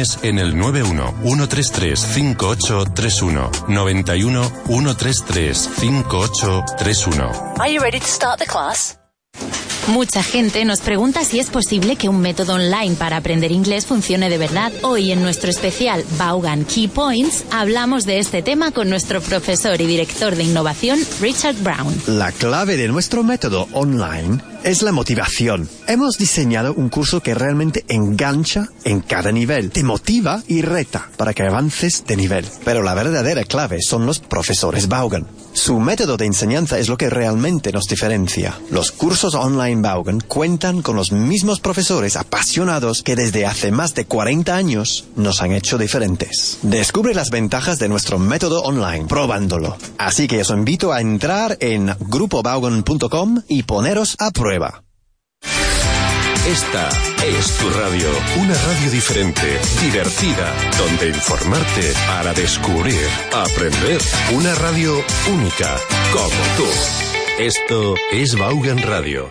Informaciones en el 91-133-5831. 91-133-5831. Are you ready to start the class? Mucha gente nos pregunta si es posible que un método online para aprender inglés funcione de verdad. Hoy en nuestro especial Vaughan Key Points hablamos de este tema con nuestro profesor y director de innovación, Richard Brown. La clave de nuestro método online es la motivación. Hemos diseñado un curso que realmente engancha en cada nivel, te motiva y reta para que avances de nivel. Pero la verdadera clave son los profesores Vaughan. Su método de enseñanza es lo que realmente nos diferencia. Los cursos online Vaughan cuentan con los mismos profesores apasionados que desde hace más de 40 años nos han hecho diferentes. Descubre las ventajas de nuestro método online probándolo. Así que os invito a entrar en grupovaughan.com y poneros a prueba. Esta es tu radio, una radio diferente, divertida, donde informarte para descubrir, aprender, una radio única, como tú. Esto es Vaughan Radio.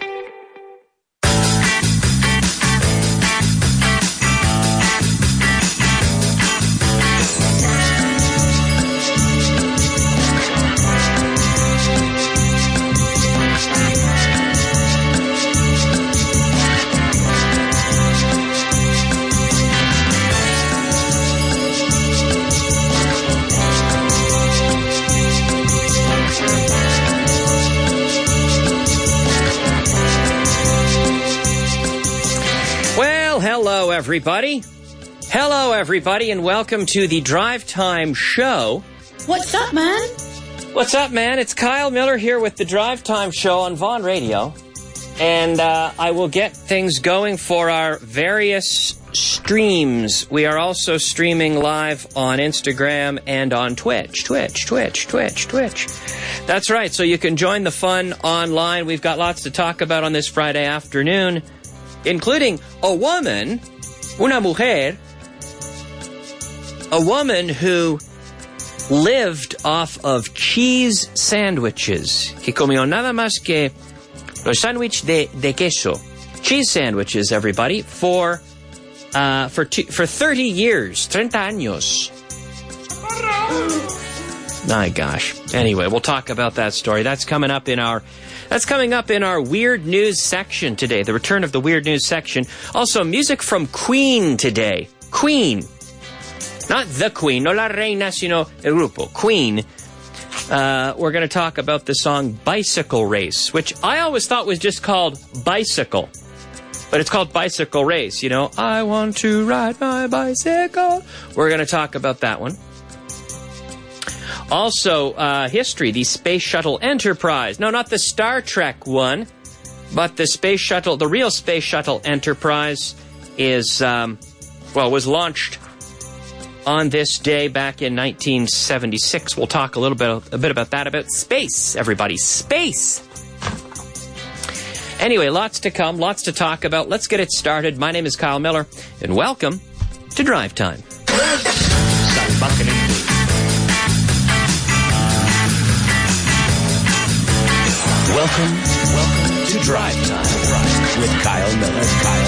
Hello, everybody, and welcome to the Drive Time Show. What's up, man? What's up, man? It's Kyle Miller here with the Drive Time Show on Vaughan Radio. And I will get things going for our various streams. We are also streaming live on Instagram and on Twitch. Twitch. That's right, so you can join the fun online. We've got lots to talk about on this Friday afternoon, including a woman, una mujer, a woman who lived off of cheese sandwiches, que comió nada más que los sándwiches de queso. Cheese sandwiches, everybody, for 30 years, 30 años. My gosh. Anyway, we'll talk about that story. That's coming up in our Weird News section today, the return of the Weird News section. Also, music from Queen today. Queen. Not the Queen, no la reina, sino el grupo. Queen. We're going to talk about the song Bicycle Race, which I always thought was just called Bicycle. But it's called Bicycle Race, you know. I want to ride my bicycle. We're going to talk about that one. Also, history, the Space Shuttle Enterprise. No, not the Star Trek one, but the Space Shuttle, the real Space Shuttle Enterprise is, was launched on this day back in 1976. We'll talk a bit about that, about space, everybody. Space! Anyway, lots to come, lots to talk about. Let's get it started. My name is Kyle Miller, and welcome to Drive Time. Welcome to Drive Time with Kyle Miller.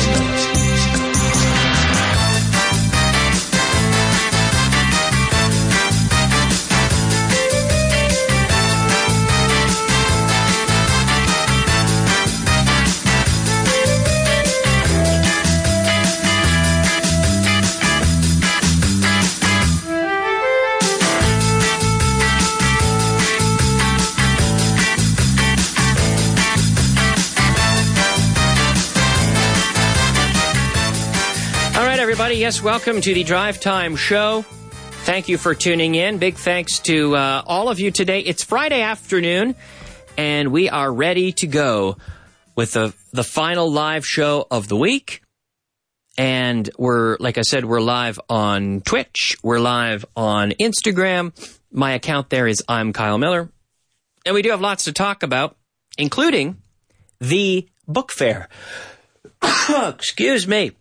Everybody, yes, welcome to the Drive Time Show. Thank you for tuning in. Big thanks to all of you today. It's Friday afternoon, and we are ready to go with the final live show of the week. And like I said, we're live on Twitch. We're live on Instagram. My account there is I'm Kyle Miller. And we do have lots to talk about, including the book fair. Excuse me.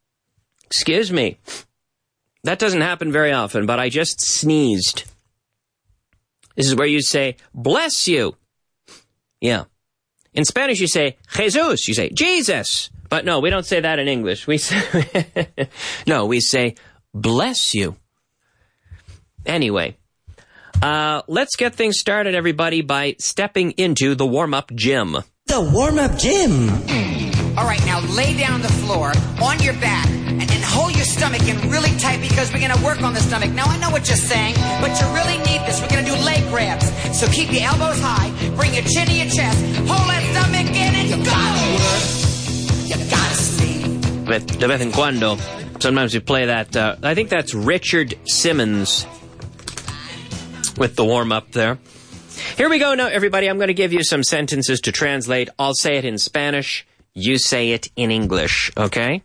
That doesn't happen very often, but I just sneezed. This is where you say, bless you. Yeah. In Spanish, you say, Jesus. You say, Jesus. But no, we don't say that in English. We say, we say, Bless you. Anyway, let's get things started, everybody, by stepping into the warm-up gym. The warm-up gym. All right, now lay down on the floor on your back and then hold your stomach in really tight because we're going to work on the stomach. Now, I know what you're saying, but you really need this. We're going to do leg grabs. So keep your elbows high, bring your chin to your chest, hold that stomach in, and you gotta work. You gotta sleep. De vez en cuando, sometimes we play that. I think that's Richard Simmons with the warm-up there. Here we go now, everybody. I'm going to give you some sentences to translate. I'll say it in Spanish. You say it in English, okay?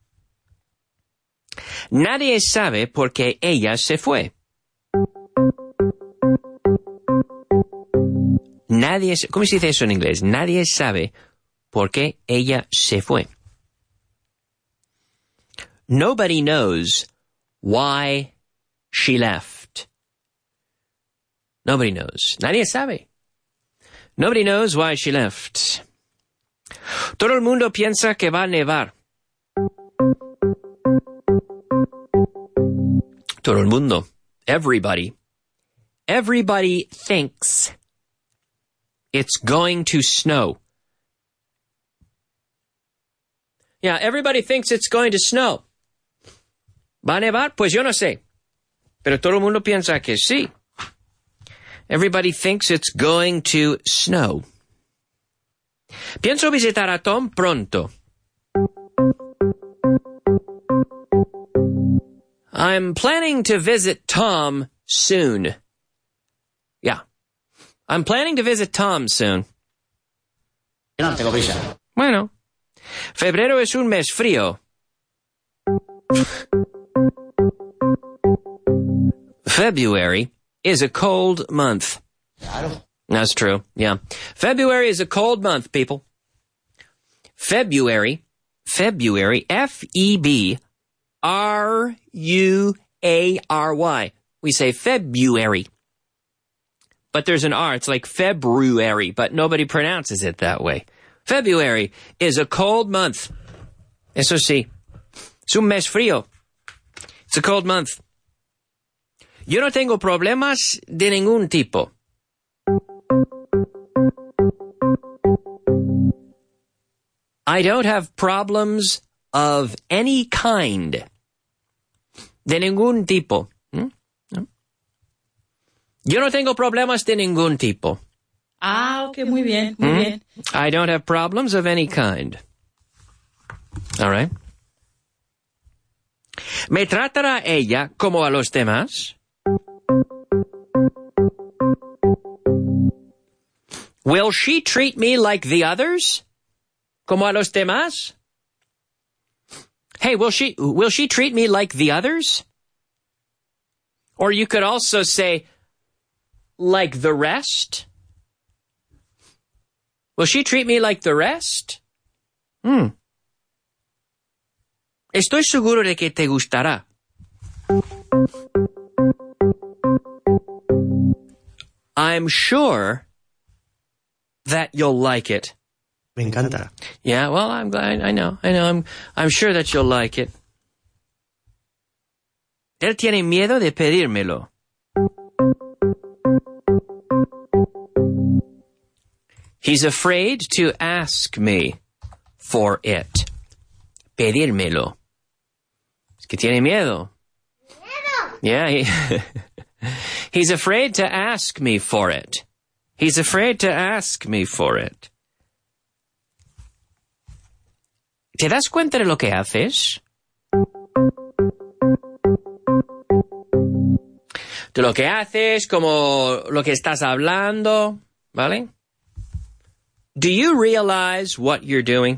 Nadie sabe por qué ella se fue. ¿Cómo se dice eso en inglés? Nadie sabe por qué ella se fue. Nobody knows why she left. Nobody knows. Nadie sabe. Nobody knows why she left. Todo el mundo piensa que va a nevar. Todo el mundo. Everybody. Everybody thinks it's going to snow. Yeah, everybody thinks it's going to snow. ¿Va a nevar? Pues yo no sé. Pero todo el mundo piensa que sí. Everybody thinks it's going to snow. Pienso visitar a Tom pronto. I'm planning to visit Tom soon. Yeah. I'm planning to visit Tom soon. No tengo prisa. Bueno. Febrero es un mes frío. February is a cold month. Claro. That's true, yeah. February is a cold month, people. February, F-E-B-R-U-A-R-Y. We say February. But there's an R, it's like February, but nobody pronounces it that way. February is a cold month. Eso sí. Es un mes frío. It's a cold month. Yo no tengo problemas de ningún tipo. I don't have problems of any kind. De ningún tipo. No. Yo no tengo problemas de ningún tipo. Ah, ok, muy bien, muy bien. I don't have problems of any kind. All right. ¿Me tratará ella como a los demás? Will she treat me like the others? Como a los demás? Hey, will she treat me like the others? Or you could also say, like the rest? Will she treat me like the rest? Estoy seguro de que te gustará. I'm sure that you'll like it. Me encanta. Yeah, well, I'm glad. I know. I'm sure that you'll like it. Él tiene miedo de pedírmelo. He's afraid to ask me for it. Pedírmelo. Es que tiene miedo. Yeah, he's afraid to ask me for it. He's afraid to ask me for it. ¿Te das cuenta de lo que haces? De lo que haces, como lo que estás hablando, ¿vale? Do you realize what you're doing?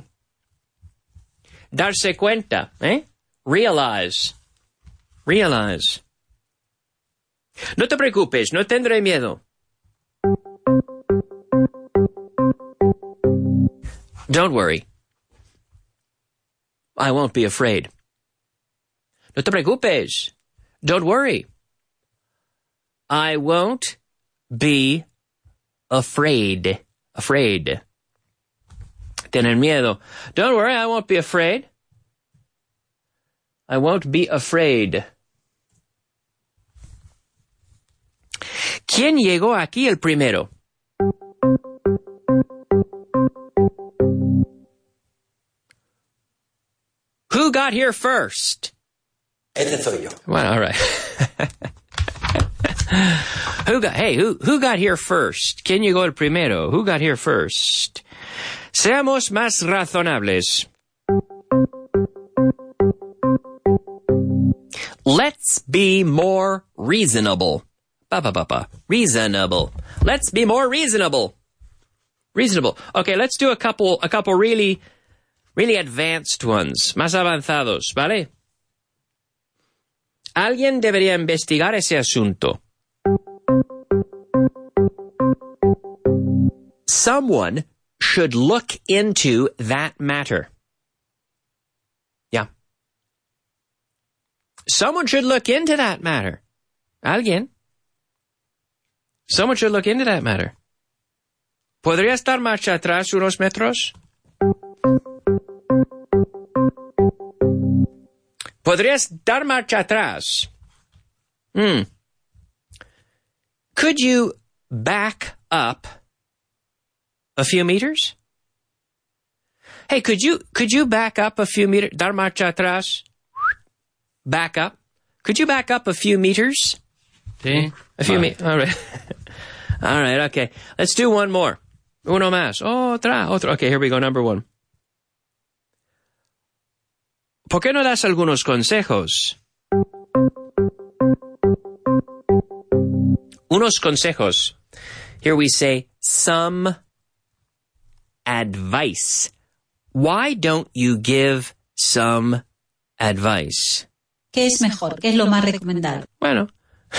Darse cuenta, ¿eh? Realize. Realize. No te preocupes, no tendré miedo. Don't worry. I won't be afraid. No te preocupes. Don't worry. I won't be afraid. Afraid. Tener miedo. Don't worry, I won't be afraid. I won't be afraid. ¿Quién llegó aquí el primero? Who got here first? Este soy yo. Well, all right. Who got here first? ¿Quién llegó el primero? Who got here first? Seamos más razonables. Let's be more reasonable. Reasonable. Let's be more reasonable. Reasonable. Okay, let's do a couple really advanced ones. Más avanzados, ¿vale? Alguien debería investigar ese asunto. Someone should look into that matter. Yeah. Someone should look into that matter. Alguien. Someone should look into that matter. ¿Podrías dar marcha atrás unos metros? ¿Podrías dar marcha atrás? Could you back up a few meters? Hey, could you back up a few meters? Dar marcha atrás. Back up. Could you back up a few meters? Sí. A few meters. All right. All right, okay. Let's do one more. Uno más. Otra. Okay, here we go. Number 1. ¿Por qué no das algunos consejos? Unos consejos. Here we say some advice. Why don't you give some advice? ¿Qué es mejor? ¿Qué es lo más recomendable? Bueno.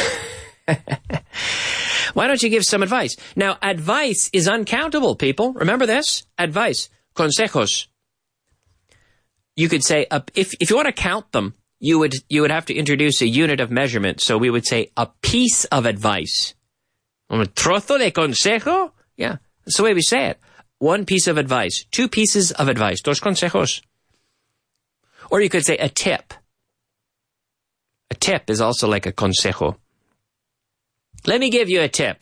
Why don't you give some advice? Now, advice is uncountable, people. Remember this? Advice. Consejos. You could say, if you want to count them, you would have to introduce a unit of measurement. So we would say a piece of advice. Un trozo de consejo? Yeah, that's the way we say it. One piece of advice. 2 pieces of advice. Dos consejos. Or you could say a tip. A tip is also like a consejo. Let me give you a tip.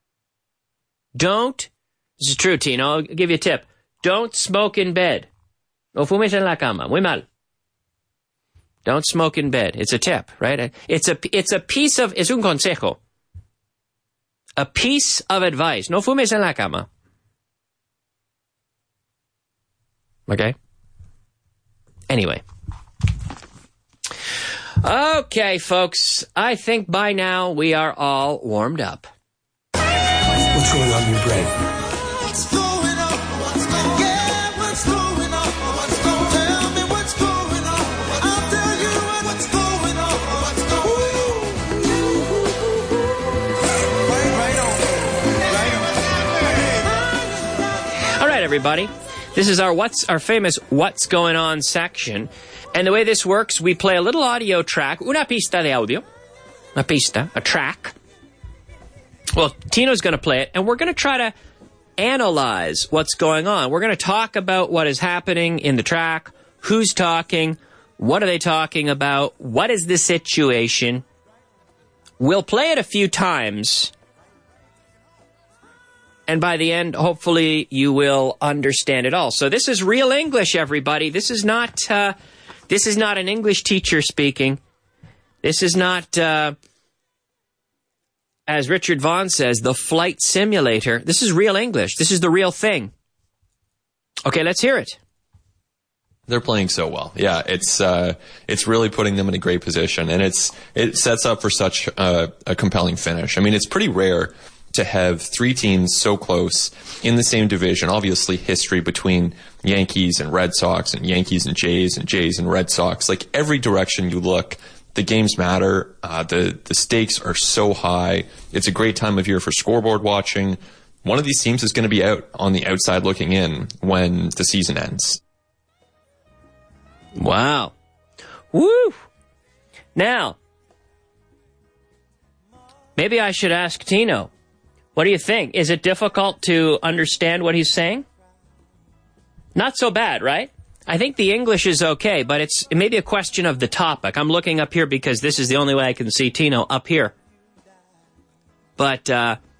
This is true, Tino, I'll give you a tip. Don't smoke in bed. No fumes en la cama. Muy mal. Don't smoke in bed. It's a tip, right? It's a piece of, es un consejo. A piece of advice. No fumes en la cama. Okay? Anyway. Okay, folks. I think by now we are all warmed up. What's going on in your brain? What's going on? What's going on? Yeah, what's going on? What's going on? Tell me what's going on. I'll tell you what's going on. What's going on. All right, everybody. This is our famous What's Going On section. And the way this works, we play a little audio track, una pista de audio, a track. Well, Tino's going to play it, and we're going to try to analyze what's going on. We're going to talk about what is happening in the track, who's talking, what are they talking about, what is the situation. We'll play it a few times, and by the end, hopefully, you will understand it all. So this is real English, everybody. This is not an English teacher speaking. This is not, as Richard Vaughn says, the flight simulator. This is real English. This is the real thing. Okay, let's hear it. They're playing so well. Yeah, it's really putting them in a great position, and it sets up for such a compelling finish. I mean, it's pretty rare to have 3 teams so close in the same division. Obviously, history between Yankees and Red Sox and Yankees and Jays and Red Sox. Like, every direction you look, the games matter. The stakes are so high. It's a great time of year for scoreboard watching. One of these teams is going to be out on the outside looking in when the season ends. Wow. Woo! Now, maybe I should ask Tino. What do you think? Is it difficult to understand what he's saying? Not so bad, right? I think the English is okay, but it may be a question of the topic. I'm looking up here because this is the only way I can see Tino up here. But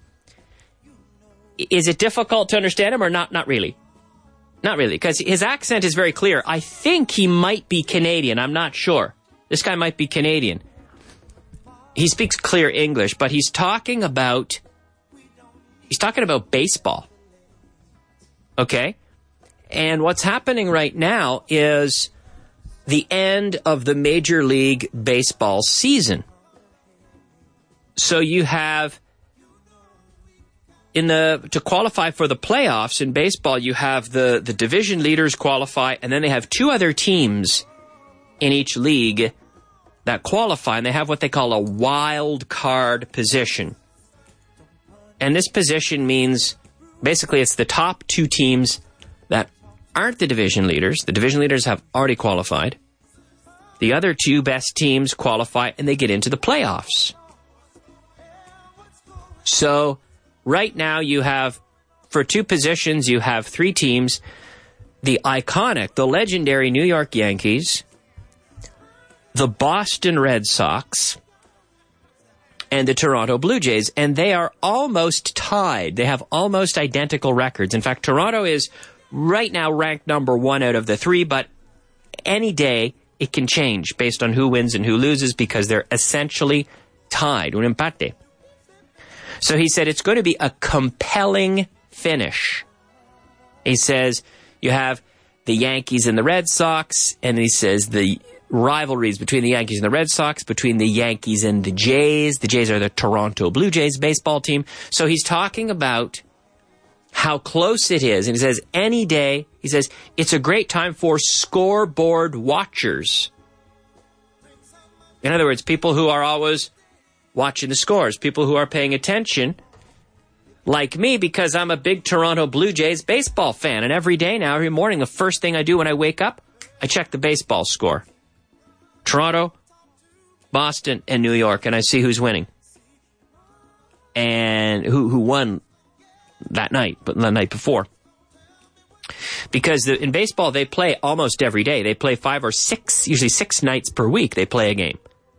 is it difficult to understand him or not? Not really. Not really, because his accent is very clear. I think he might be Canadian. I'm not sure. This guy might be Canadian. He speaks clear English, but he's talking about baseball. Okay? And what's happening right now is the end of the Major League Baseball season. So you have to qualify for the playoffs in baseball, you have the division leaders qualify, and then they have two other teams in each league that qualify, and they have what they call a wild card position. And this position means basically it's the top two teams that aren't the division leaders. The division leaders have already qualified. The other two best teams qualify, and they get into the playoffs. So right now you have, for two positions, you have three teams. The iconic, the legendary New York Yankees, the Boston Red Sox, and the Toronto Blue Jays. And they are almost tied. They have almost identical records. In fact, Toronto is right now ranked number one out of the three, but any day it can change based on who wins and who loses because they're essentially tied. Un empate. So he said it's going to be a compelling finish. He says you have the Yankees and the Red Sox, and he says the rivalries between the Yankees and the Red Sox, between the Yankees and the Jays. The Jays are the Toronto Blue Jays baseball team. So he's talking about how close it is. And he says any day, he says, it's a great time for scoreboard watchers. In other words, people who are always watching the scores, people who are paying attention, like me, because I'm a big Toronto Blue Jays baseball fan. And every day now, every morning, the first thing I do when I wake up, I check the baseball score. Toronto, Boston, and New York, and I see who's winning. And who won that night, but the night before. Because in baseball, they play almost every day. They play 5 or 6, usually 6 nights per week, they play a game.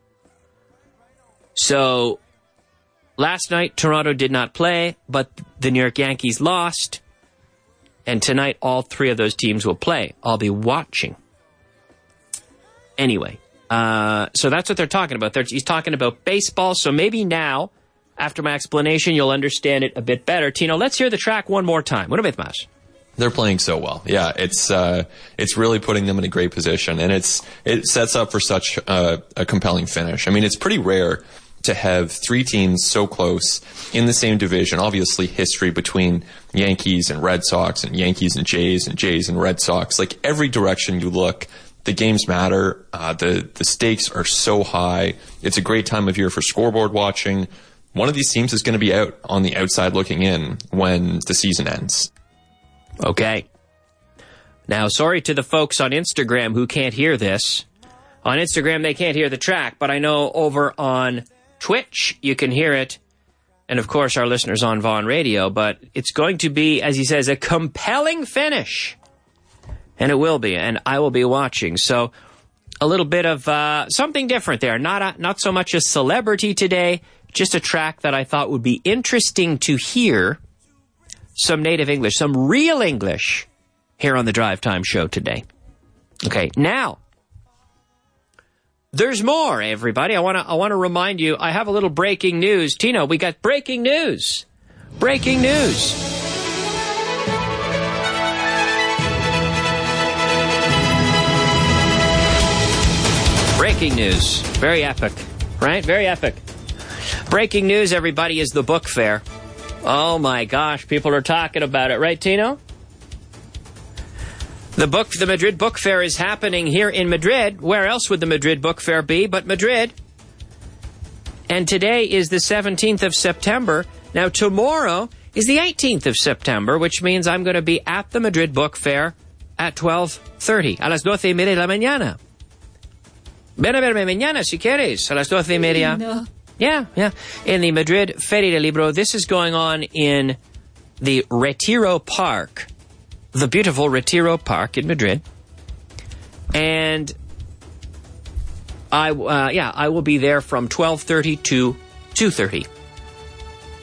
So last night, Toronto did not play, but the New York Yankees lost. And tonight, all three of those teams will play. I'll be watching. Anyway, so that's what they're talking about. He's talking about baseball. So maybe now, after my explanation, you'll understand it a bit better. Tino, let's hear the track one more time. What about Mas? They're playing so well. Yeah, it's really putting them in a great position, and it sets up for such a compelling finish. I mean, it's pretty rare to have three teams so close in the same division. Obviously, history between Yankees and Red Sox and Yankees and Jays and Red Sox. Like, every direction you look, the games matter. The stakes are so high. It's a great time of year for scoreboard watching. One of these teams is going to be out on the outside looking in when the season ends. Okay. Now, sorry to the folks on Instagram who can't hear this. On Instagram, they can't hear the track, but I know over on Twitch, you can hear it. And, of course, our listeners on Vaughan Radio. But it's going to be, as he says, a compelling finish. And it will be. And I will be watching. So a little bit of something different there. Not so much a celebrity today, just a track that I thought would be interesting to hear. Some native English, some real English here on the Drive Time Show today. Okay, now, there's more, everybody. I want to remind you, I have a little breaking news. Tino, we got breaking news. Breaking news. Breaking news. Very epic, right? Very epic. Breaking news, everybody, is the book fair. Oh my gosh, people are talking about it, right, Tino? The Madrid Book Fair is happening here in Madrid. Where else would the Madrid Book Fair be but Madrid? And today is the 17th of September. Now, tomorrow is the 18th of September, which means I'm going to be at the Madrid Book Fair at 12:30, a las 12:30 de la mañana. Ven a verme mañana, si quieres, a las 12:30. No. Yeah. In the Madrid Feria del Libro. This is going on in the Retiro Park, the beautiful Retiro Park in Madrid. And I will be there from 12:30 to 2:30.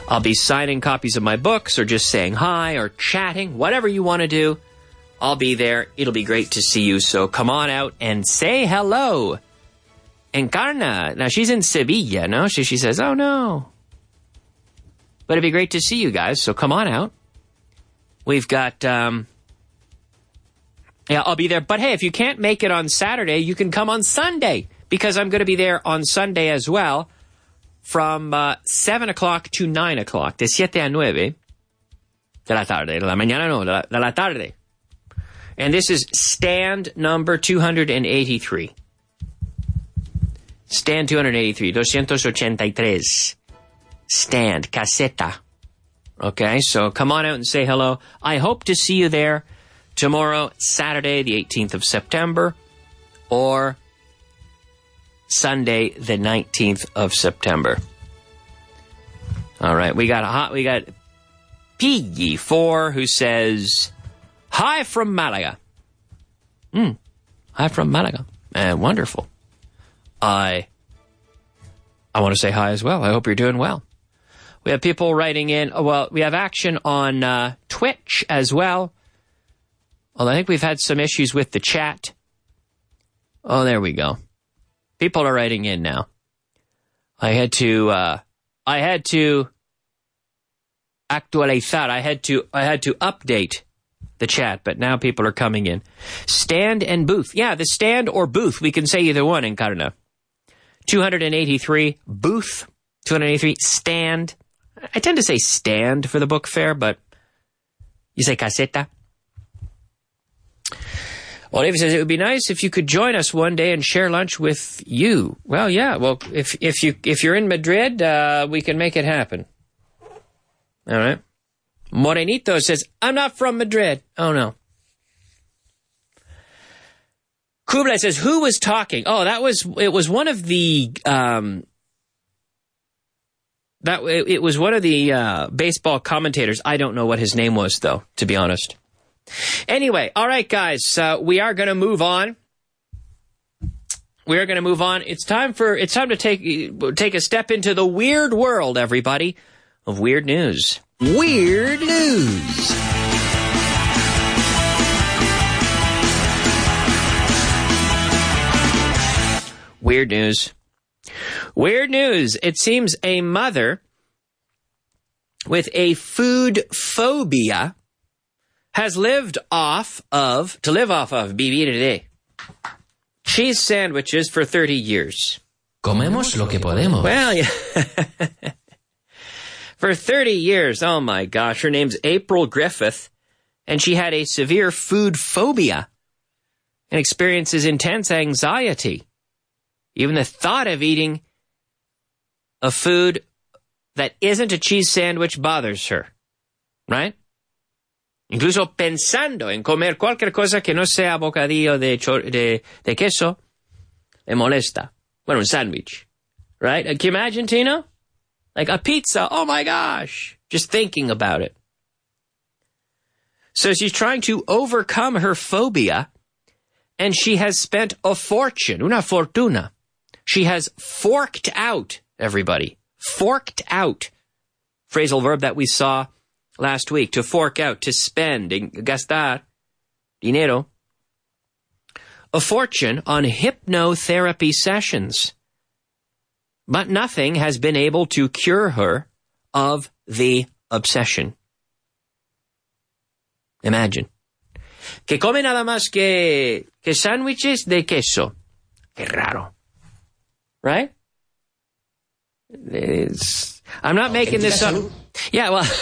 I'll be signing copies of my books or just saying hi or chatting, whatever you want to do. I'll be there. It'll be great to see you. So come on out and say hello. Encarna. Now, she's in Sevilla, no? She says, oh, no. But it'd be great to see you guys. So come on out. We've got... Yeah, I'll be there. But hey, if you can't make it on Saturday, you can come on Sunday, because I'm going to be there on Sunday as well from 7 o'clock to 9 o'clock, de 7 a 9 de la tarde, de la mañana no, de la tarde. And this is stand number 283. Stand 283, 283. Stand, caseta. Okay, so come on out and say hello. I hope to see you there tomorrow, Saturday, the 18th of September, or Sunday, the 19th of September. All right, we got Piggy4 who says, hi from Malaga. Hi from Malaga. Wonderful. I want to say hi as well. I hope you're doing well. We have people writing in. Well, we have action on Twitch as well. Although I think we've had some issues with the chat. Oh, there we go. People are writing in now. I had to actualizar. I had to update the chat, but now people are coming in. Stand and booth. Yeah, the stand or booth. We can say either one in Encarna. 283 booth. 283 stand. I tend to say stand for the book fair, but you say caseta. Olivia says, it would be nice if you could join us one day and share lunch with you. Well, yeah. Well, if you're in Madrid, we can make it happen. All right. Morenito says, I'm not from Madrid. Oh, no. Kublai says, who was talking? Oh, it was one of the, it was one of the baseball commentators. I don't know what his name was, though, to be honest. Anyway, all right, guys, we are going to move on. We are going to move on. It's time to take a step into the weird world, everybody, of weird news. Weird news. Weird news. Weird news. It seems a mother with a food phobia has lived off of vivir de cheese sandwiches for 30 years. Comemos lo que podemos. Well, yeah. For 30 years, oh my gosh, her name's April Griffith, and she had a severe food phobia and experiences intense anxiety. Even the thought of eating a food that isn't a cheese sandwich bothers her, right? Incluso pensando en comer cualquier cosa que no sea bocadillo de queso, le molesta. Bueno, un sándwich, right? Can you imagine, Tino? Like a pizza, oh my gosh, just thinking about it. So she's trying to overcome her phobia, and she has spent a fortune, una fortuna. She has forked out, everybody, forked out. Phrasal verb that we saw last week, to fork out, to spend, gastar, dinero. A fortune on hypnotherapy sessions. But nothing has been able to cure her of the obsession. Imagine. Que come nada más que sándwiches de queso. Qué raro. Right? I'm not making this up. Yeah, well,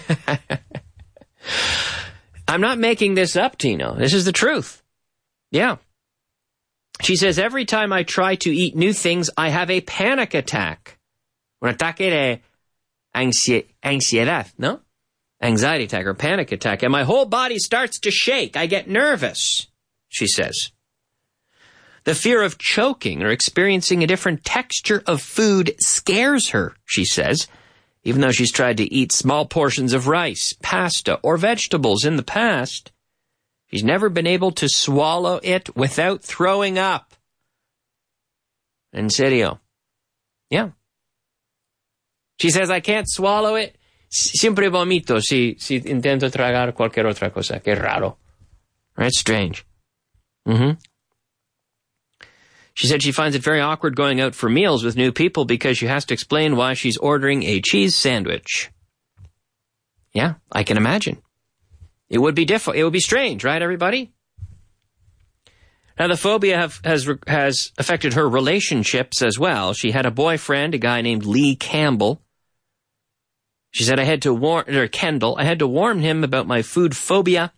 I'm not making this up, Tino. This is the truth. Yeah. She says, every time I try to eat new things, I have a panic attack. Un ataque de ansiedad, no? Anxiety attack or panic attack. And my whole body starts to shake. I get nervous, she says. The fear of choking or experiencing a different texture of food scares her, she says, even though she's tried to eat small portions of rice, pasta, or vegetables in the past. She's never been able to swallow it without throwing up. En serio. Yeah. She says, I can't swallow it Siempre vomito si intento tragar cualquier otra cosa. Qué raro. That's strange. She said she finds it very awkward going out for meals with new people because she has to explain why she's ordering a cheese sandwich. Yeah, I can imagine. It would be difficult. It would be strange, right, everybody? Now, the phobia has affected her relationships as well. She had a boyfriend, a guy named Lee Campbell. She said, I had to warn him about my food phobia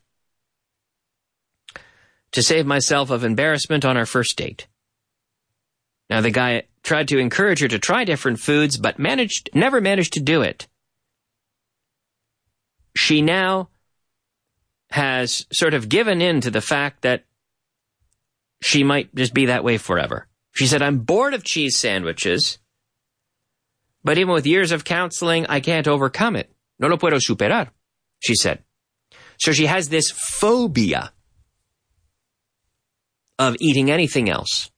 to save myself of embarrassment on our first date. Now, the guy tried to encourage her to try different foods, but never managed to do it. She now has sort of given in to the fact that she might just be that way forever. She said, I'm bored of cheese sandwiches, but even with years of counseling, I can't overcome it. No lo puedo superar, she said. So she has this phobia of eating anything else.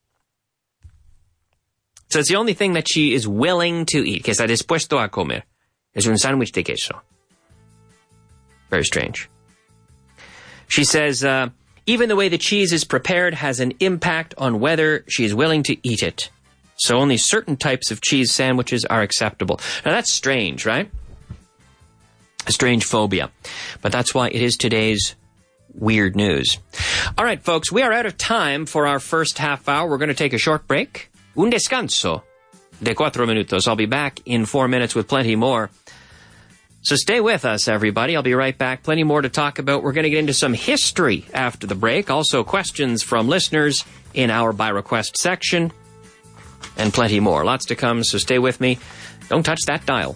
So it's the only thing that she is willing to eat, que está dispuesto a comer. Es un sándwich de queso. Very strange. She says, even the way the cheese is prepared has an impact on whether she is willing to eat it. So only certain types of cheese sandwiches are acceptable. Now that's strange, right? A strange phobia. But that's why it is today's weird news. All right, folks, we are out of time for our first half hour. We're going to take a short break. Un descanso de 4 minutos. I'll be back in 4 minutes with plenty more. So stay with us, everybody. I'll be right back. Plenty more to talk about. We're going to get into some history after the break. Also, questions from listeners in our By Request section. And plenty more. Lots to come, so stay with me. Don't touch that dial.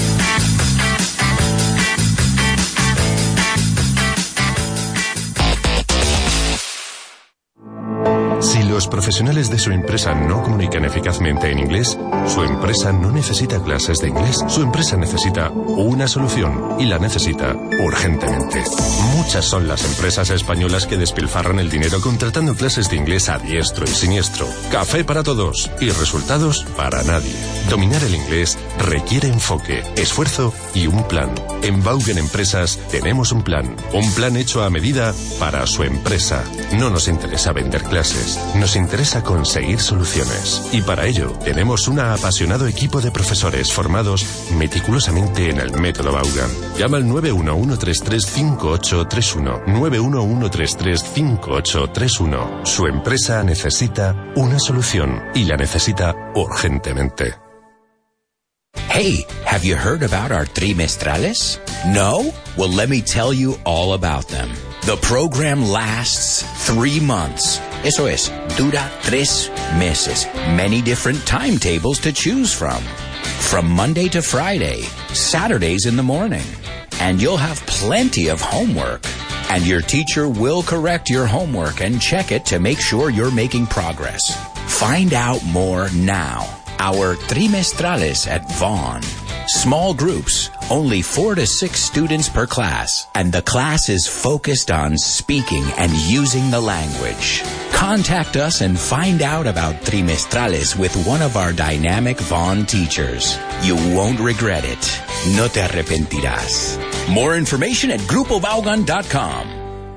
Si los profesionales de su empresa no comunican eficazmente en inglés, su empresa no necesita clases de inglés. Su empresa necesita una solución y la necesita urgentemente. Muchas son las empresas españolas que despilfarran el dinero contratando clases de inglés a diestro y siniestro. Café para todos y resultados para nadie. Dominar el inglés requiere enfoque, esfuerzo y un plan. En Vaughan Empresas tenemos un plan hecho a medida para su empresa. No nos interesa vender clases, nos interesa conseguir soluciones. Y para ello tenemos un apasionado equipo de profesores formados meticulosamente en el método Vaughan. Llama al 911335831. 911335831. Su empresa necesita una solución y la necesita urgentemente. Hey, have you heard about our trimestrales? No? Well, let me tell you all about them. The program lasts 3 months. Eso es, dura 3 meses. Many different timetables to choose from. From Monday to Friday, Saturdays in the morning. And you'll have plenty of homework. And your teacher will correct your homework and check it to make sure you're making progress. Find out more now. Our trimestrales at Vaughan. Small groups, only 4 to 6 students per class, and the class is focused on speaking and using the language. Contact us and find out about trimestrales with one of our dynamic Vaughan teachers. You won't regret it. No te arrepentirás. More information at grupovaughan.com.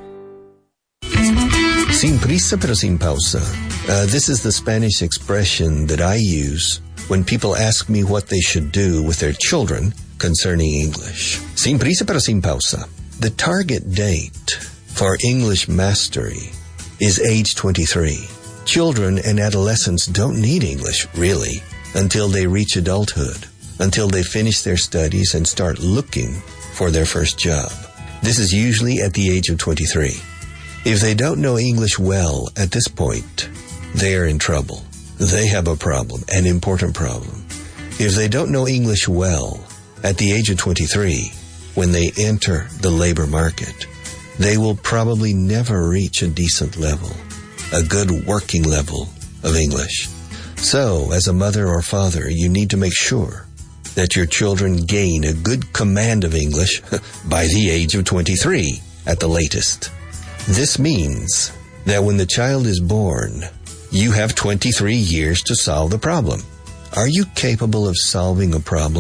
Sin prisa pero sin pausa. This is the Spanish expression that I use when people ask me what they should do with their children concerning English. Sin prisa pero sin pausa. The target date for English mastery is age 23. Children and adolescents don't need English, really, until they reach adulthood, until they finish their studies and start looking for their first job. This is usually at the age of 23. If they don't know English well at this point, they are in trouble. They have a problem, an important problem. If they don't know English well at the age of 23, when they enter the labor market, they will probably never reach a decent level, a good working level of English. So, as a mother or father, you need to make sure that your children gain a good command of English by the age of 23 at the latest. This means that when the child is born, you have 23 years to solve the problem. Are you capable of solving a problem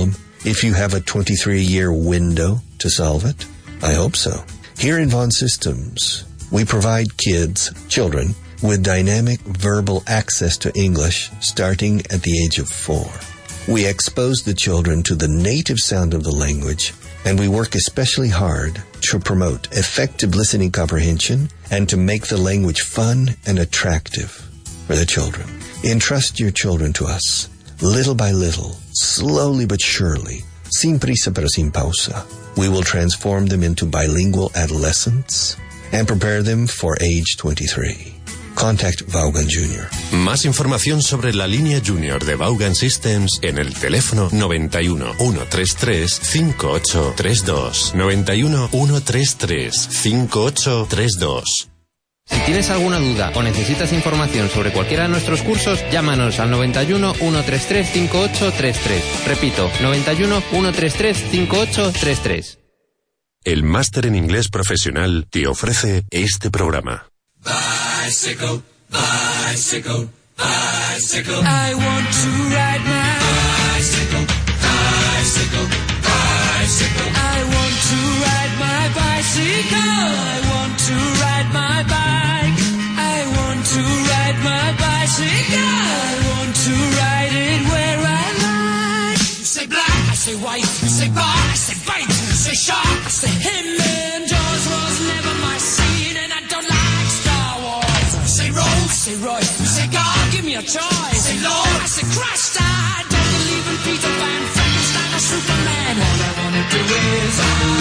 If you have a 23-year window to solve it, I hope so. Here in Vaughan Systems, we provide children, with dynamic verbal access to English starting at the age of 4. We expose the children to the native sound of the language, and we work especially hard to promote effective listening comprehension and to make the language fun and attractive for the children. Entrust your children to us, little by little, slowly but surely, sin prisa pero sin pausa. We will transform them into bilingual adolescents and prepare them for age 23. Contact Vaughan Jr. Más información sobre la línea Junior de Vaughan Systems en el teléfono 91 133 5832. 91 133 5832. Si tienes alguna duda o necesitas información sobre cualquiera de nuestros cursos, llámanos al 91 133 5833. Repito, 91 133 5833. El máster en inglés profesional te ofrece este programa. Bicycle, bicycle, bicycle. I want to ride my bicycle, bicycle, bicycle. I want to ride my bicycle. I want to ride my bike. I want to ride my bicycle. I want to ride it where I like. You say black, I say white. You say bar, I say bite. You say shark, I say him. And Jaws was never my scene, and I don't like Star Wars. Say Rose, say Roy, say God, give me a choice. Say Lord, I say Christ, I don't believe in Peter Pan, Frankenstein or Superman. All I wanna do is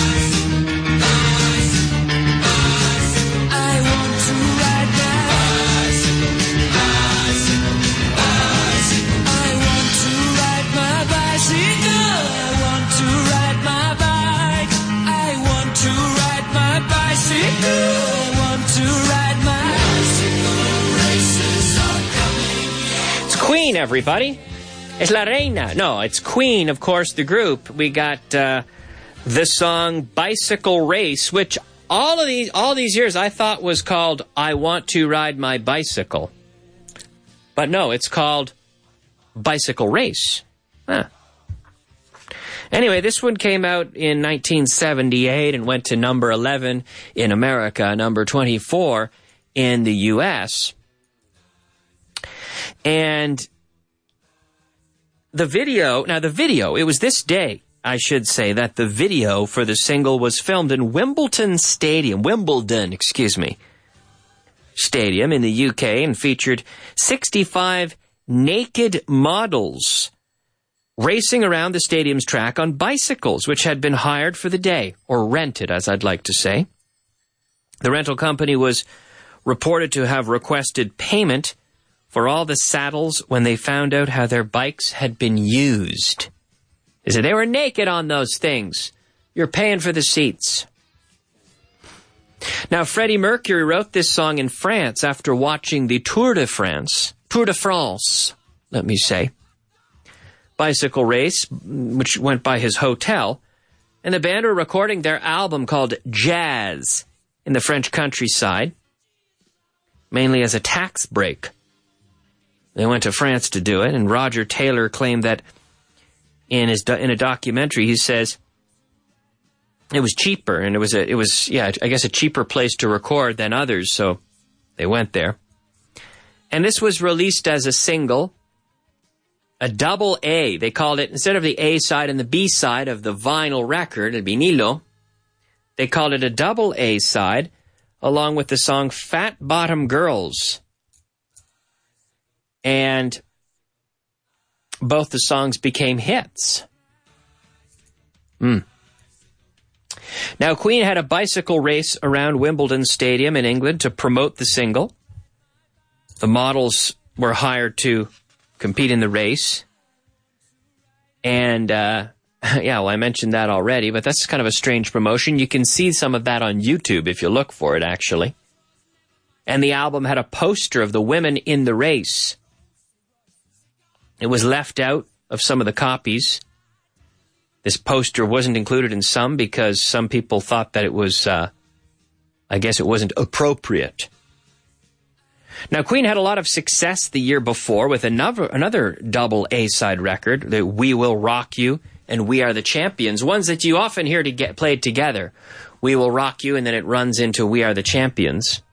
I want to ride my bicycle, bicycle, bicycle. I want to ride my bicycle. I want to ride my bike. I want to ride my bicycle. I want to ride my Queen, everybody. It's La Reina. No, it's Queen, of course, the group. We got the song Bicycle Race, which all these years I thought was called I Want to Ride My Bicycle. But no, it's called Bicycle Race. Huh. Anyway, this one came out in 1978 and went to number 11 in America, number 24 in the U.S., and the video, it was this day, I should say, that the video for the single was filmed in Wimbledon Stadium in the UK, and featured 65 naked models racing around the stadium's track on bicycles, which had been hired for the day, or rented, as I'd like to say. The rental company was reported to have requested payment for all the saddles when they found out how their bikes had been used. They said they were naked on those things. You're paying for the seats. Now, Freddie Mercury wrote this song in France after watching the Tour de France, let me say, bicycle race, which went by his hotel, and the band were recording their album called Jazz in the French countryside, mainly as a tax break. They went to France to do it, and Roger Taylor claimed that in a documentary, he says it was cheaper, and it was a cheaper place to record than others, so they went there. And this was released as a single, a double A. They called it, instead of the A side and the B side of the vinyl record, el vinilo, they called it a double A side, along with the song Fat Bottom Girls. And both the songs became hits. Now, Queen had a bicycle race around Wimbledon Stadium in England to promote the single. The models were hired to compete in the race. And, I mentioned that already, but that's kind of a strange promotion. You can see some of that on YouTube if you look for it, actually. And the album had a poster of the women in the race. It was left out of some of the copies. This poster wasn't included in some because some people thought that it was, it wasn't appropriate. Now, Queen had a lot of success the year before with another double A-side record, the We Will Rock You and We Are the Champions, ones that you often hear to get played together. We Will Rock You, and then it runs into We Are the Champions.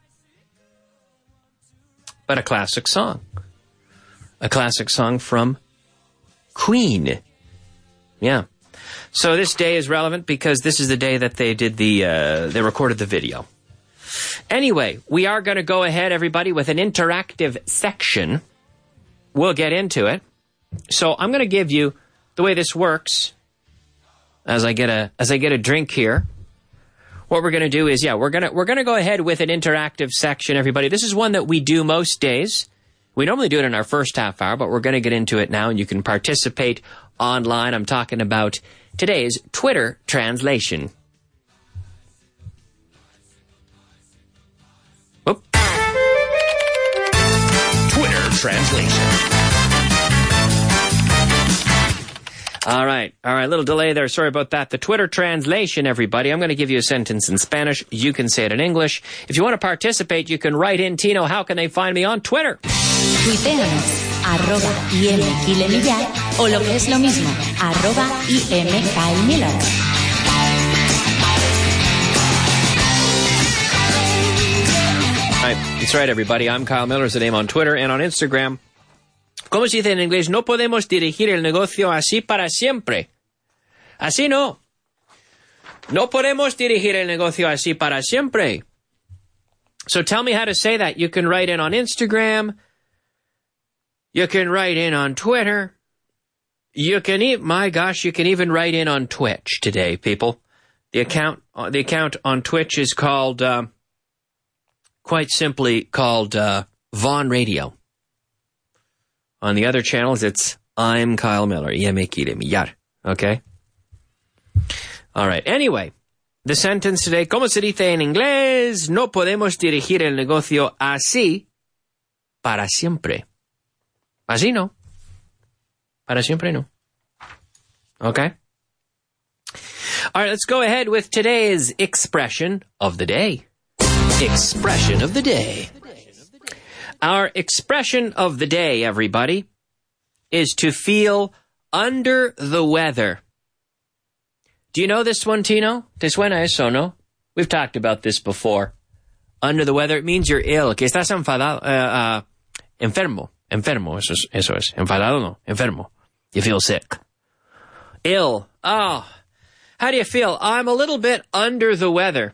But a classic song. A classic song from Queen. Yeah. So this day is relevant because this is the day that they did they recorded the video. Anyway, we are going to go ahead, everybody, with an interactive section. We'll get into it. So I'm going to give you the way this works as I get a drink here. What we're going to do is, we're going to go ahead with an interactive section, everybody. This is one that we do most days. We normally do it in our first half hour, but we're going to get into it now, and you can participate online. I'm talking about today's Twitter translation. Whoop. Twitter translation. All right, little delay there. Sorry about that. The Twitter translation, everybody. I'm going to give you a sentence in Spanish. You can say it in English. If you want to participate, you can write in, Tino, how can they find me on Twitter? Tuiteanos, @IMKilemillar, o lo que es lo mismo, @IMKilemillar. Right, that's right, everybody. I'm Kyle Miller, is the name on Twitter and on Instagram. ¿Cómo se dice en inglés? No podemos dirigir el negocio así para siempre. Así no. No podemos dirigir el negocio así para siempre. So tell me how to say that. You can write in on Instagram. You can write in on Twitter. You can even write in on Twitch today, people. The account on Twitch is called, quite simply called, Vaughn Radio. On the other channels, it's I'm Kyle Miller. Millar. Okay? All right. Anyway, the sentence today, ¿cómo se dice en inglés? No podemos dirigir el negocio así para siempre. Así no. Para siempre no. Okay? All right, let's go ahead with today's expression of the day. Expression of the day. Our expression of the day, everybody, is to feel under the weather. Do you know this one, Tino? ¿Te suena eso, no? We've talked about this before. Under the weather, it means you're ill, que estás enfadado, enfermo. Enfermo, eso es. Enfadado, no. Enfermo. You feel sick. Ill. Oh, how do you feel? I'm a little bit under the weather.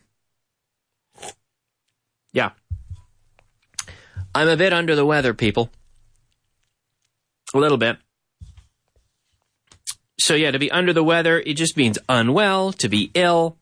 Yeah. I'm a bit under the weather, people. A little bit. So yeah, to be under the weather, it just means unwell, to be ill.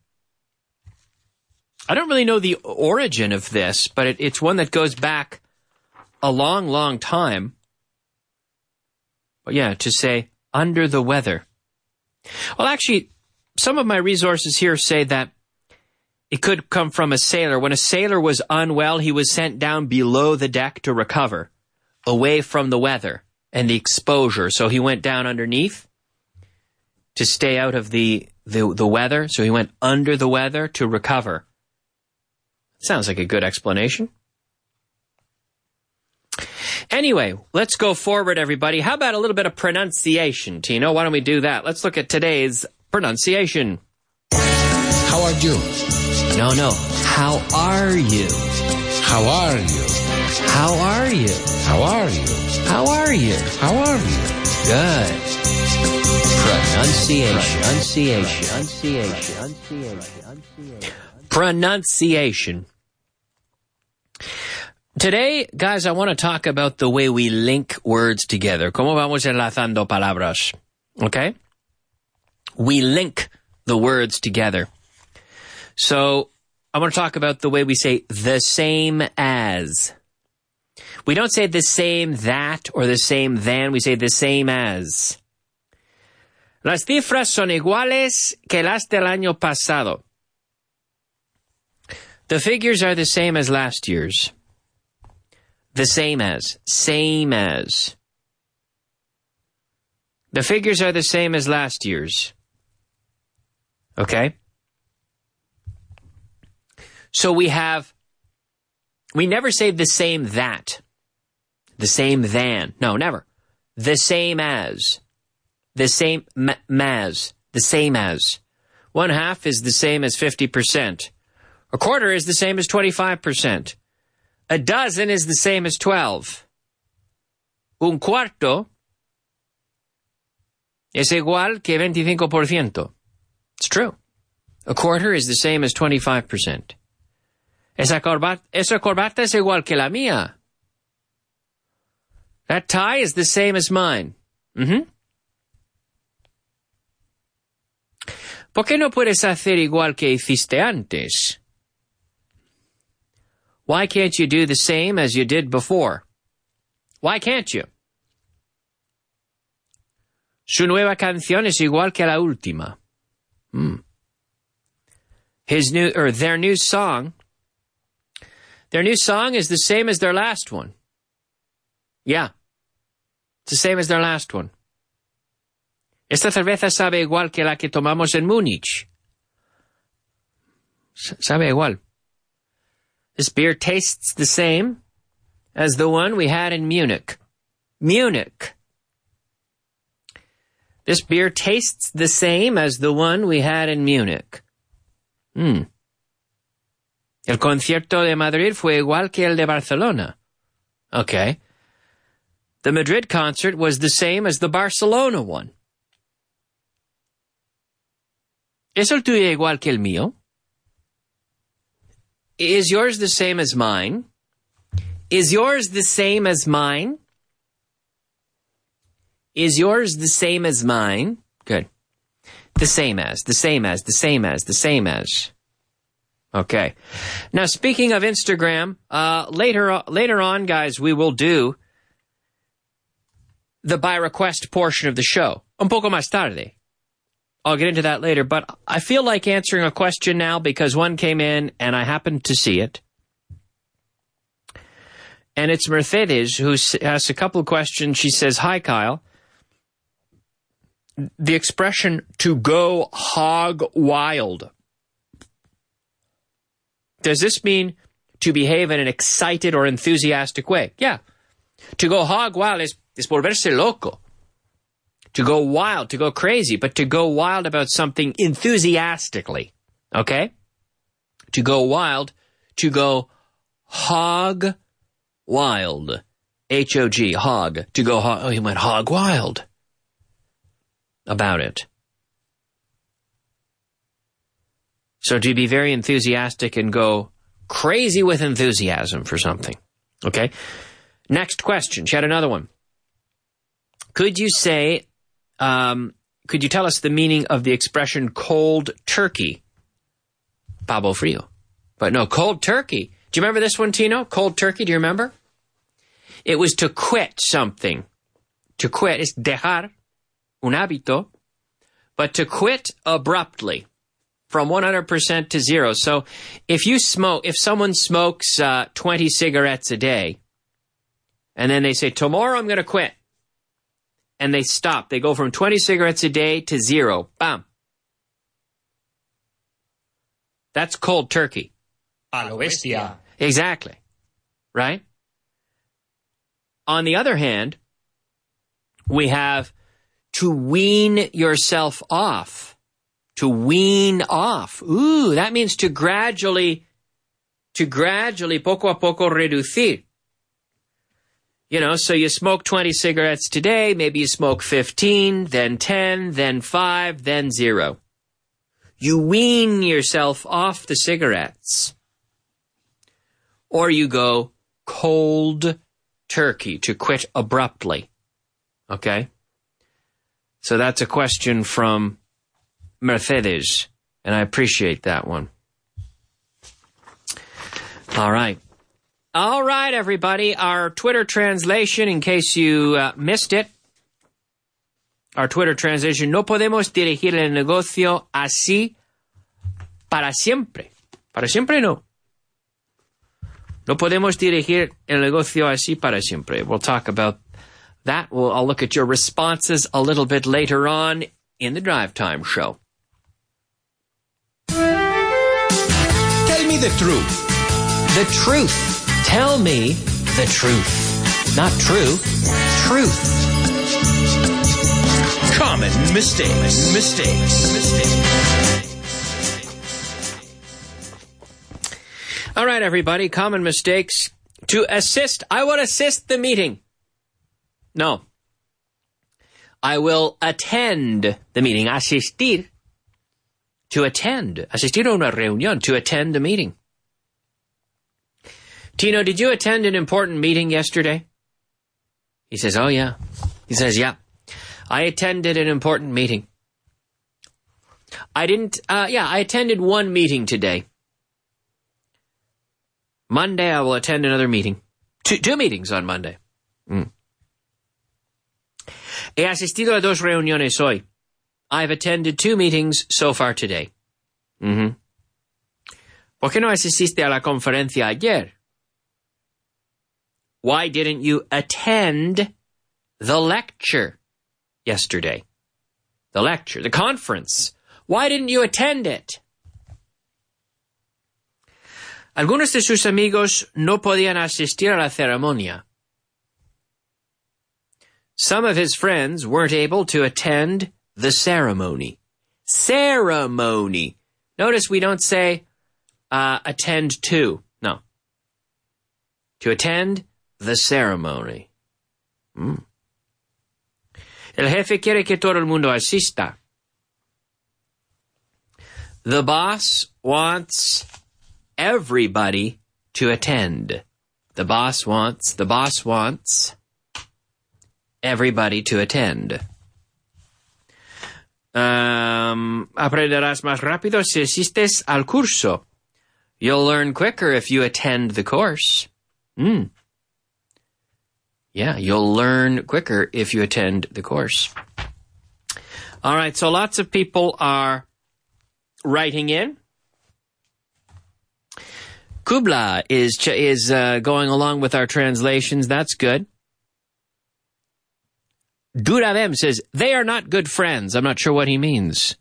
I don't really know the origin of this, but it's one that goes back a long, long time. But yeah, to say under the weather. Well, actually, some of my resources here say that it could come from a sailor. When a sailor was unwell, he was sent down below the deck to recover, away from the weather and the exposure. So he went down underneath to stay out of the weather. So he went under the weather to recover. Sounds like a good explanation. Anyway, let's go forward, everybody. How about a little bit of pronunciation, Tino? Why don't we do that? Let's look at today's pronunciation. How are you? No. How are you? How are you? How are you? How are you? How are you? How are you? Good. Pronunciation. Today, guys, I want to talk about the way we link words together. ¿Cómo vamos enlazando palabras? Okay? We link the words together. So, I want to talk about the way we say the same as. We don't say the same that or the same than. We say the same as. Las cifras son iguales que las del año pasado. The figures are the same as last year's. The same as. Same as. The figures are the same as last year's. Okay? So we never say the same that. The same than. No, never. The same as. The same as. The same as. 1/2 is the same as 50%. A quarter is the same as 25%. A dozen is the same as 12. Un cuarto es igual que 25%. It's true. A quarter is the same as 25%. Esa corbata es igual que la mía. That tie is the same as mine. ¿Por qué no puedes hacer igual que hiciste antes? Why can't you do the same as you did before? Why can't you? Su nueva canción es igual que la última. Their new song is the same as their last one. Yeah. It's the same as their last one. Esta cerveza sabe igual que la que tomamos en Múnich. Sabe igual. This beer tastes the same as the one we had in Munich. Munich. This beer tastes the same as the one we had in Munich. El concierto de Madrid fue igual que el de Barcelona. Okay. The Madrid concert was the same as the Barcelona one. ¿Es el tuyo igual que el mío? Is yours the same as mine? Is yours the same as mine? Is yours the same as mine? Good. The same as, the same as, the same as, the same as. Okay. Now, speaking of Instagram, later on, guys, we will do the by request portion of the show. Un poco más tarde. I'll get into that later, but I feel like answering a question now because one came in and I happened to see it. And it's Mercedes who has a couple of questions. She says, "Hi, Kyle. The expression to go hog wild. Does this mean to behave in an excited or enthusiastic way?" Yeah. To go hog wild is volverse loco. To go wild, to go crazy, but to go wild about something enthusiastically. Okay? To go wild, to go hog wild. H-O-G, hog. To go hog, he went hog wild about it. So to be very enthusiastic and go crazy with enthusiasm for something. Okay? Next question. She had another one. Could you tell us the meaning of the expression cold turkey? Pavo frío. But no, cold turkey. Do you remember this one, Tino? Cold turkey, do you remember? It was to quit something. To quit is dejar un hábito, but to quit abruptly from 100% to 0. So if someone smokes 20 cigarettes a day, and then they say, tomorrow I'm going to quit. And they stop. They go from 20 cigarettes a day to 0. Bam. That's cold turkey. A lo bestia. Exactly. Right? On the other hand, we have to wean yourself off. To wean off. Ooh, that means to gradually, poco a poco reducir. You know, so you smoke 20 cigarettes today, maybe you smoke 15, then 10, then 5, then 0. You wean yourself off the cigarettes. Or you go cold turkey, to quit abruptly. Okay? So that's a question from Mercedes, and I appreciate that one. All right. All right, everybody. Our Twitter translation, in case you missed it. Our Twitter translation, no podemos dirigir el negocio así para siempre. Para siempre no. No podemos dirigir el negocio así para siempre. We'll talk about that. I'll look at your responses a little bit later on in the Drive Time Show. Tell me the truth. The truth. Tell me the truth. Not true. Truth. Common All right, everybody, common mistakes. To assist, I will assist the meeting. No. I will attend the meeting. Asistir. To attend. Asistir a una reunión. To attend a meeting. Tino, did you attend an important meeting yesterday? He says, oh, yeah. He says, yeah. I attended an important meeting. I attended one meeting today. Monday, I will attend another meeting. Two meetings on Monday. He asistido a 2 reuniones hoy. I've attended 2 meetings so far today. ¿Por qué no asististe a la conferencia ayer? Why didn't you attend the lecture yesterday? The lecture, the conference. Why didn't you attend it? Algunos de sus amigos no podían asistir a la ceremonia. Some of his friends weren't able to attend the ceremony. Ceremony. Notice we don't say attend to. No. To attend the ceremony. El jefe quiere que todo el mundo asista. The boss wants everybody to attend. The boss wants everybody to attend. Aprenderás más rápido si asistes al curso. You'll learn quicker if you attend the course. Yeah, you'll learn quicker if you attend the course. All right, so lots of people are writing in. Kubla is going along with our translations. That's good. Duravem says, they are not good friends. I'm not sure what he means.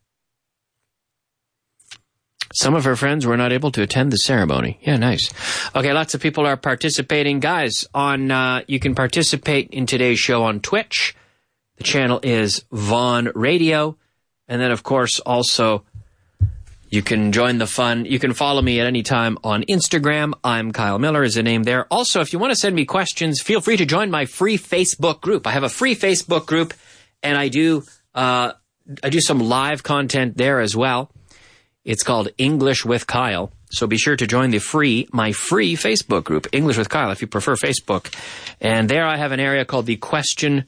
Some of her friends were not able to attend the ceremony. Yeah, nice. Okay, lots of people are participating. Guys, you can participate in today's show on Twitch. The channel is Vaughn Radio. And then, of course, also, you can join the fun. You can follow me at any time on Instagram. I'm Kyle Miller is the name there. Also, if you want to send me questions, feel free to join my free Facebook group. I have a free Facebook group, and I do some live content there as well. It's called English with Kyle. So be sure to join my free Facebook group, English with Kyle, if you prefer Facebook. And there I have an area called the question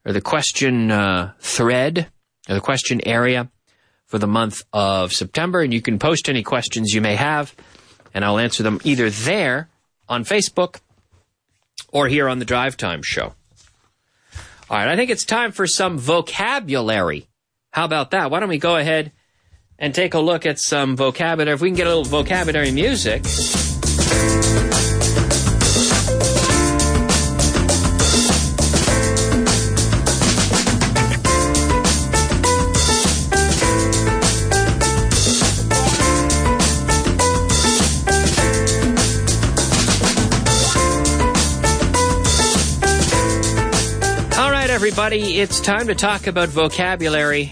thread, or the question area for the month of September. And you can post any questions you may have, and I'll answer them either there on Facebook or here on the Drive Time Show. All right, I think it's time for some vocabulary. How about that? Why don't we go ahead and take a look at some vocabulary. If we can get a little vocabulary music. All right, everybody, it's time to talk about vocabulary.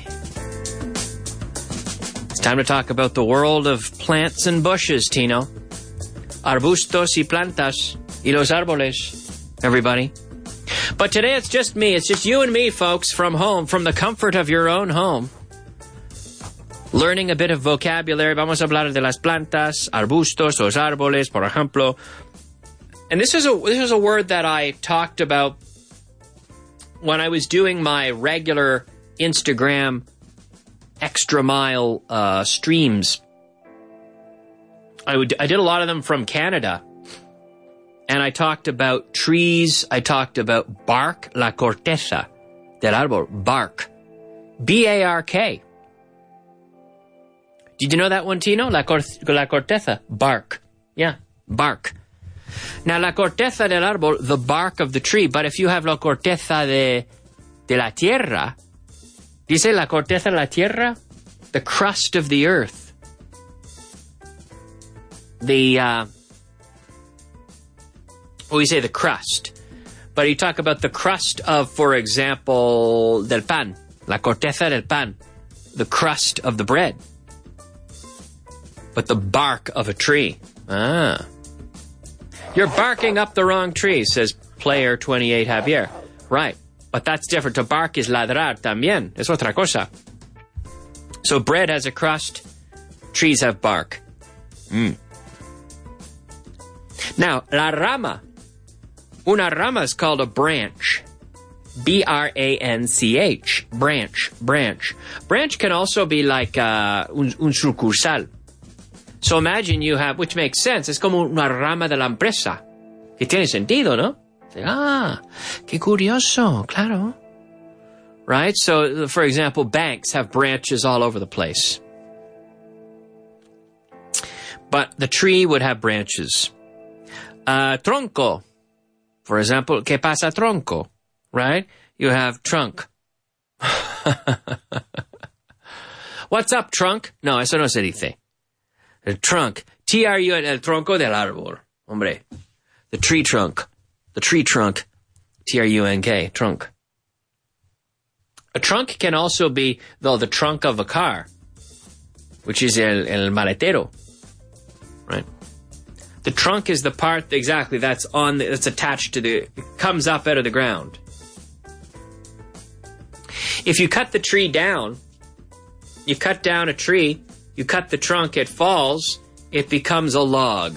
Time to talk about the world of plants and bushes, Tino. Arbustos y plantas y los árboles, everybody. But today it's just me. It's just you and me, folks, from home, from the comfort of your own home. Learning a bit of vocabulary. Vamos a hablar de las plantas, arbustos, los árboles, por ejemplo. And this is a word that I talked about when I was doing my regular Instagram extra mile streams. I did a lot of them from Canada, and I talked about trees. I talked about bark, la corteza del árbol, bark, B-A-R-K. Did you know that one, Tino? La corteza, bark. Yeah, bark. Now, la corteza del árbol, the bark of the tree. But if you have la corteza de la tierra, dice la corteza de la tierra, the crust of the earth. We say the crust. But you talk about the crust of, for example, del pan. La corteza del pan. The crust of the bread. But the bark of a tree. Ah. You're barking up the wrong tree, says player 28 Javier. Right. But that's different. To bark is ladrar también. Es otra cosa. So bread has a crust. Trees have bark. Now, la rama. Una rama is called a branch. B-R-A-N-C-H. Branch. Branch can also be like un sucursal. So imagine you have, which makes sense, es como una rama de la empresa. Que tiene sentido, ¿no? Ah, qué curioso, claro. Right? So, for example, banks have branches all over the place. But the tree would have branches. Tronco. For example, ¿qué pasa, tronco? Right? You have trunk. What's up, trunk? No, eso no se dice. El trunk. T-R-U-N, el tronco del árbol. Hombre. The tree trunk. The tree trunk. T-R-U-N-K. Trunk. A trunk can also be, though, the trunk of a car, which is el maletero. Right? The trunk is the part, exactly, that's attached to it comes up out of the ground. If you cut the tree down, you cut down a tree, you cut the trunk, it falls, it becomes a log.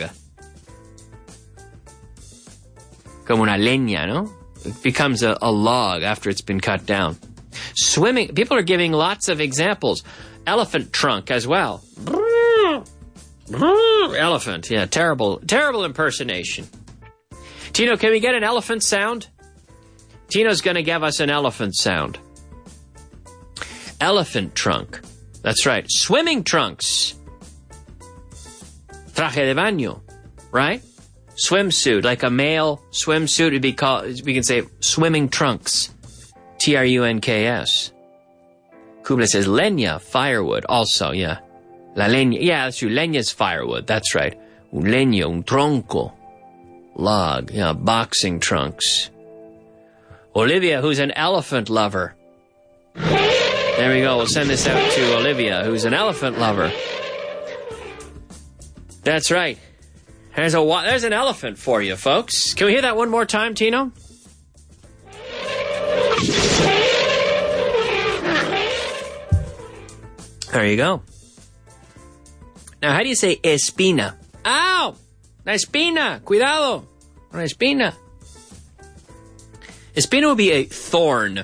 Como una leña, no? It becomes a log after it's been cut down. Swimming, people are giving lots of examples. Elephant trunk as well. Elephant, yeah, terrible impersonation. Tino, can we get an elephant sound? Tino's going to give us an elephant sound. Elephant trunk. That's right. Swimming trunks. Traje de baño, right? Swimsuit, like a male swimsuit would be called, we can say swimming trunks. T-R-U-N-K-S. Kubla says leña, firewood, also, yeah. La leña, yeah, that's true. Leña's firewood, that's right. Un leño, un tronco. Log, yeah, boxing trunks. Olivia, who's an elephant lover. There we go, we'll send this out to Olivia, who's an elephant lover. That's right. There's an elephant for you, folks. Can we hear that one more time, Tino? There you go. Now, how do you say espina? Ow! La espina! Cuidado! Una espina. Espina would be a thorn.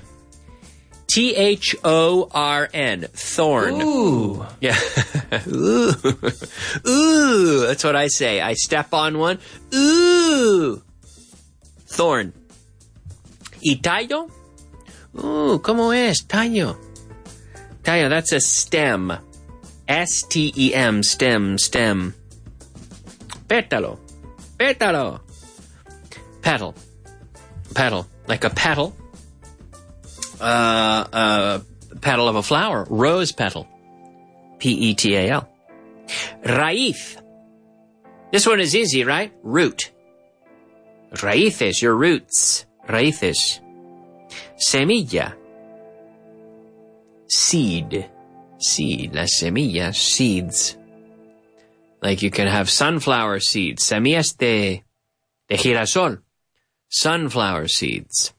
T-H-O-R-N. Thorn. Ooh. Yeah. Ooh. Ooh. That's what I say. I step on one. Ooh. Thorn. ¿Y tallo? Ooh, ¿cómo es? Tallo. Tallo, that's a stem. S-T-E-M. Stem. Pétalo. Pétalo. Petal. Like a petal. Petal of a flower. Rose petal. P-E-T-A-L. Raíz. This one is easy, right? Root. Raíces, your roots. Raíces. Semilla. Seed. La semilla, seeds. Like you can have sunflower seeds. Semillas de girasol. Sunflower seeds.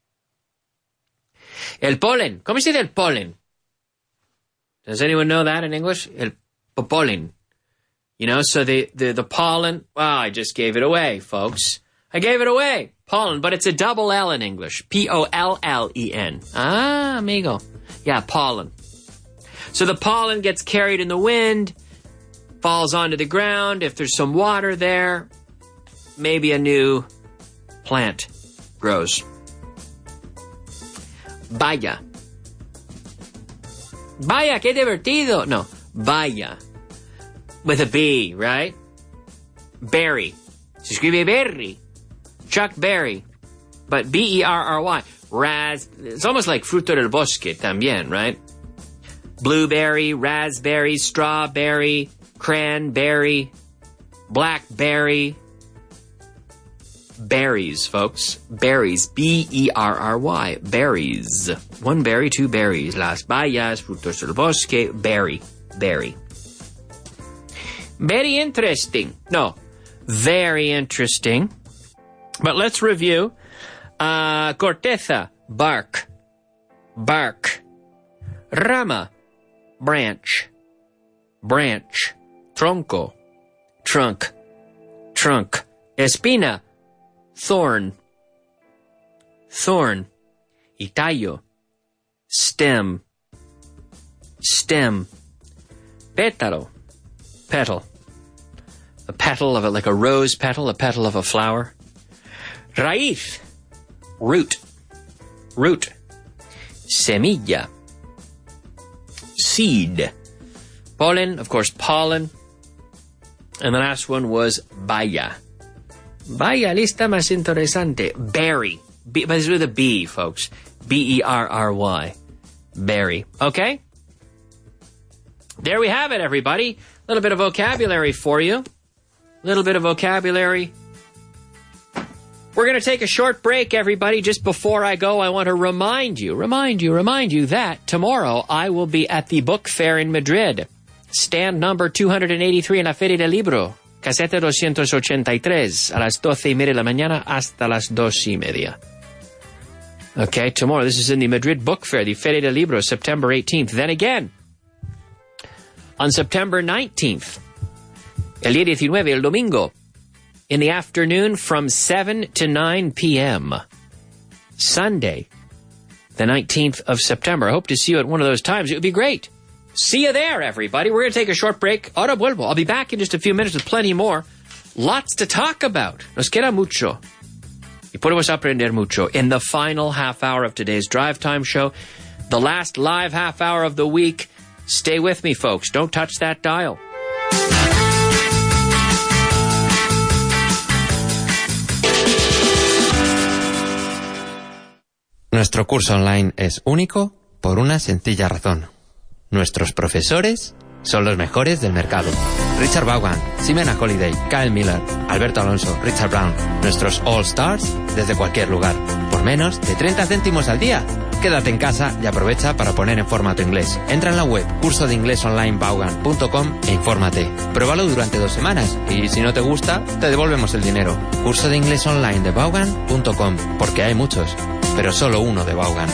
El polen. ¿Cómo se dice el polen? Does anyone know that in English? El polen. You know, so the pollen. Wow, I just gave it away, folks. I gave it away. Pollen, but it's a double L in English. P-O-L-L-E-N. Ah, amigo. Yeah, pollen. So the pollen gets carried in the wind, falls onto the ground. If there's some water there, maybe a new plant grows. Vaya. Vaya, qué divertido. No, vaya. With a B, right? Berry. Se escribe berry. Chuck Berry. But B-E-R-R-Y. It's almost like fruto del bosque también, right? Blueberry, raspberry, strawberry, cranberry, blackberry. berries, folks. Berries. B-E-R-R-Y. Berries. One berry, two berries. Las bayas, frutos del bosque. Berry. Berry. Very interesting. No. Very interesting. But let's review. Corteza. Bark. Bark. Rama. Branch. Branch. Tronco. Trunk. Trunk. Espina. Thorn. Thorn. Y tallo. Stem. Stem. Pétalo. Petal. A petal of it, like a rose petal, a petal of a flower. Raíz. Root. Root. Semilla. Seed. Pollen, of course, pollen. And the last one was baya. Vaya lista más interesante. Berry. But it's with a B, folks. B-E-R-R-Y. Berry. Okay? There we have it, everybody. A little bit of vocabulary for you. A little bit of vocabulary. We're going to take a short break, everybody. Just before I go, I want to remind you that tomorrow I will be at the book fair in Madrid. Stand number 283 en la Feria del Libro. Caseta 283 a las 12:30 de la mañana hasta las 2:30. Okay, tomorrow. This is in the Madrid Book Fair, the Feria del Libro, September 18th. Then again, on September 19th, el día 19, el domingo, in the afternoon from 7 to 9 p.m. Sunday, the 19th of September. I hope to see you at one of those times. It would be great. See you there, everybody. We're going to take a short break. Ahora vuelvo. I'll be back in just a few minutes with plenty more. Lots to talk about. Nos queda mucho. Y podemos aprender mucho. In the final half hour of today's Drive Time show, the last live half hour of the week. Stay with me, folks. Don't touch that dial. Nuestro curso online es único por una sencilla razón. Nuestros profesores son los mejores del mercado. Richard Vaughan, Ximena Holiday, Kyle Miller, Alberto Alonso, Richard Brown. Nuestros All Stars desde cualquier lugar. Por menos de 30 céntimos al día. Quédate en casa y aprovecha para poner en forma tu inglés. Entra en la web cursodeinglesonlinevaughan.com e infórmate. Pruébalo durante 2 semanas y si no te gusta, te devolvemos el dinero. Curso de inglés online de Vaughan.com, porque hay muchos, pero solo uno de Vaughan.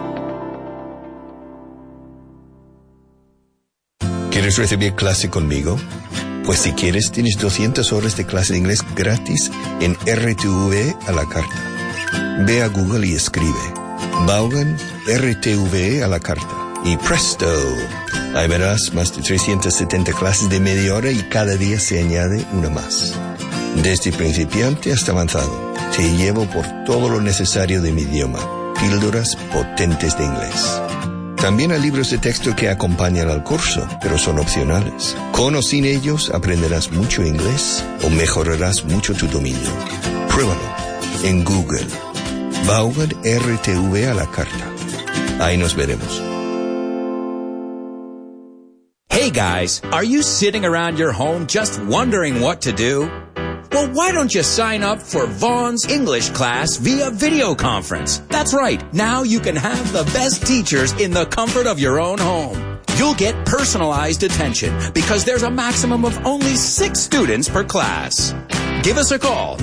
¿Quieres recibir clase conmigo? Pues si quieres, tienes 200 horas de clase de inglés gratis en RTV a la carta. Ve a Google y escribe Vaughan RTV a la carta. Y presto, ahí verás más de 370 clases de media hora y cada día se añade una más. Desde principiante hasta avanzado, te llevo por todo lo necesario de mi idioma. Píldoras potentes de inglés. También hay libros de texto que acompañan al curso, pero son opcionales. Con o sin ellos aprenderás mucho inglés o mejorarás mucho tu dominio. Pruébalo en Google. Vaughan RTV a la carta. Ahí nos veremos. Hey guys, are you sitting around your home just wondering what to do? Well, why don't you sign up for Vaughn's English class via video conference? That's right. Now you can have the best teachers in the comfort of your own home. You'll get personalized attention because there's a maximum of only 6 students per class. Give us a call,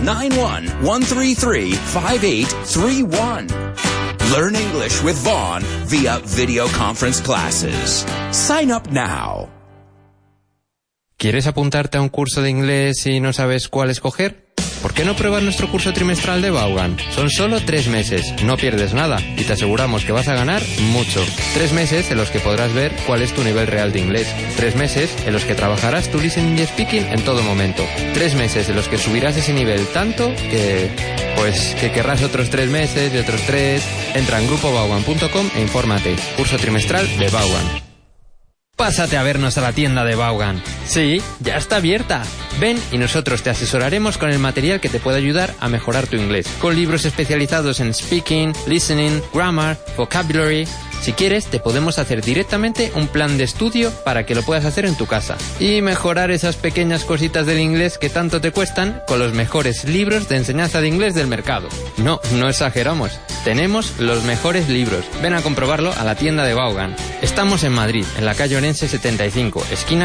911335831. Learn English with Vaughn via video conference classes. Sign up now. ¿Quieres apuntarte a un curso de inglés y no sabes cuál escoger? ¿Por qué no pruebas nuestro curso trimestral de Vaughan? Son solo 3 meses, no pierdes nada y te aseguramos que vas a ganar mucho. 3 meses en los que podrás ver cuál es tu nivel real de inglés. 3 meses en los que trabajarás tu listening y speaking en todo momento. 3 meses en los que subirás ese nivel tanto que querrás otros 3 meses y otros 3. Entra en grupovaughan.com e infórmate. Curso trimestral de Vaughan. Pásate a vernos a la tienda de Vaughan. Sí, ya está abierta. Ven y nosotros te asesoraremos con el material que te pueda ayudar a mejorar tu inglés, con libros especializados en speaking, listening, grammar, vocabulary. Si quieres, te podemos hacer directamente un plan de estudio para que lo puedas hacer en tu casa y mejorar esas pequeñas cositas del inglés que tanto te cuestan con los mejores libros de enseñanza de inglés del mercado. No exageramos. Tenemos los mejores libros. Ven a comprobarlo a la tienda de Vaughan. Estamos en Madrid, en la calle Orense 75, esquina